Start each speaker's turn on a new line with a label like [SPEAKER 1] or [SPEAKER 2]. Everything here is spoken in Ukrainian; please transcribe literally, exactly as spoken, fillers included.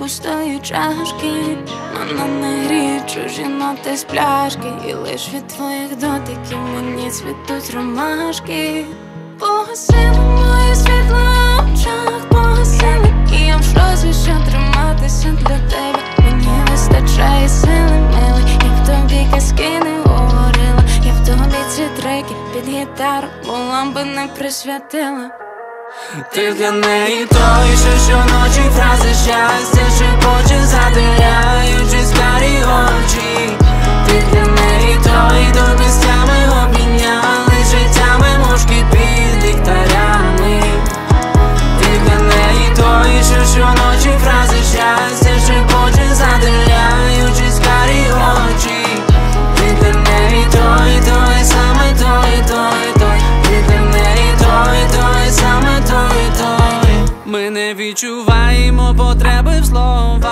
[SPEAKER 1] пустої чашки. Мене не гріють чужі ноти з пляшки, і лиш від твоїх дотиків мені цвітуть ромашки. Погасили моє світло в очах, погасили, і я в шоці, що триматися для тебе. Мені вистачає сили, милий, як тобі казки не говорила. Я в тобі ці треки під гітару була би не присвятила.
[SPEAKER 2] Ти для неї той, що щоночі фрази щастя шепоче, задивляючись в карі очі. Ти для неї той, до місцями обміняли життями мушки під ліхтарями. Ти для неї той, що щоночі фрази щастя шепоче, задивляючись в карі очі. Ти для неї той, той, саме той, той, той. Ти для неї той, той, саме той, той. Ми не відчуваємо потреби в словах,